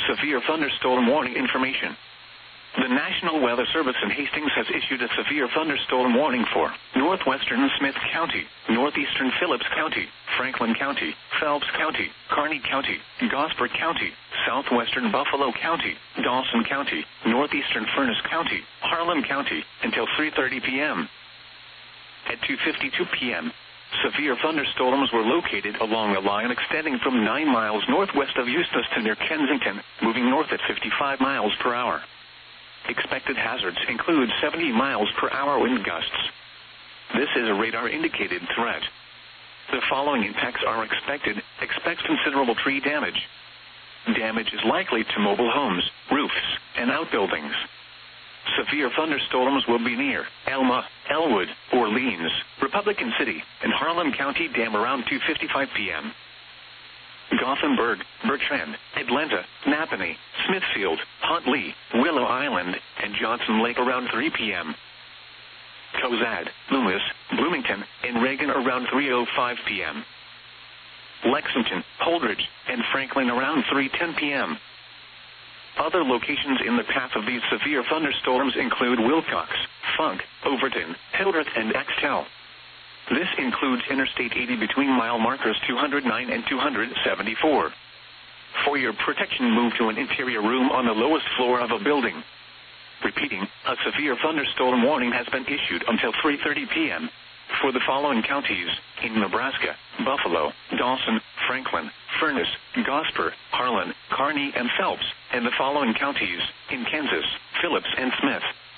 severe thunderstorm warning information. The National Weather Service in Hastings has issued a severe thunderstorm warning for northwestern Smith County, northeastern Phillips County, Franklin County, Phelps County, Kearney County, Gosper County, southwestern Buffalo County, Dawson County, northeastern Furnace County, Harlan County, until 3:30 p.m. At 2:52 p.m., severe thunderstorms were located along a line extending from 9 miles northwest of Eustis to near Kensington, moving north at 55 miles per hour. Expected hazards include 70 miles per hour wind gusts. This is a radar-indicated threat. The following impacts are expected. Expect considerable tree damage. Damage is likely to mobile homes, roofs, and outbuildings. Severe thunderstorms will be near Elma, Elwood, Orleans, Republican City, and Harlan County Dam around 2:55 p.m. Gothenburg, Bertrand, Atlanta, Napanee, Smithfield, Huntley, Willow Island, and Johnson Lake around 3 p.m. Cozad, Loomis, Bloomington, and Reagan around 3:05 p.m. Lexington, Holdridge, and Franklin around 3:10 p.m. Other locations in the path of these severe thunderstorms include Wilcox, Funk, Overton, Hildreth, and Axtell. This includes Interstate 80 between mile markers 209 and 274. For your protection, move to an interior room on the lowest floor of a building. Repeating, a severe thunderstorm warning has been issued until 3:30 p.m. for the following counties in Nebraska: Buffalo, Dawson, Franklin, Furnace, Gosper, Harlan, Kearney, and Phelps, and the following counties in Kansas: Phillips and Smith.